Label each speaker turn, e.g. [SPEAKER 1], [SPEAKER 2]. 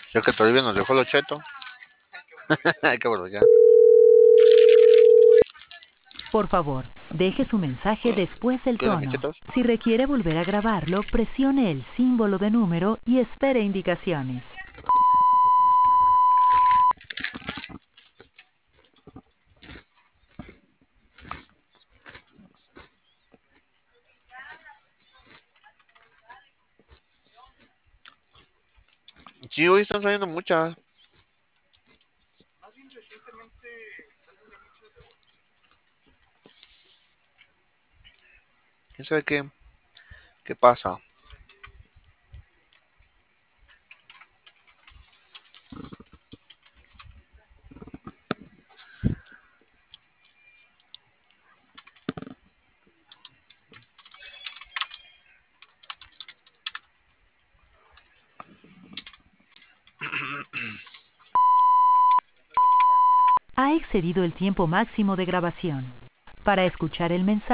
[SPEAKER 1] Ya que todavía nos dejó los chetos. Qué bueno, ya.
[SPEAKER 2] Por favor, deje su mensaje después del
[SPEAKER 1] ¿Qué onda,
[SPEAKER 2] tono.
[SPEAKER 1] michetos?
[SPEAKER 2] Si requiere volver a grabarlo, presione el símbolo de número y espere indicaciones.
[SPEAKER 1] Sí, hoy están saliendo muchas. ¿Quién sabe qué pasa?
[SPEAKER 2] Ha excedido el tiempo máximo de grabación. Para escuchar el mensaje,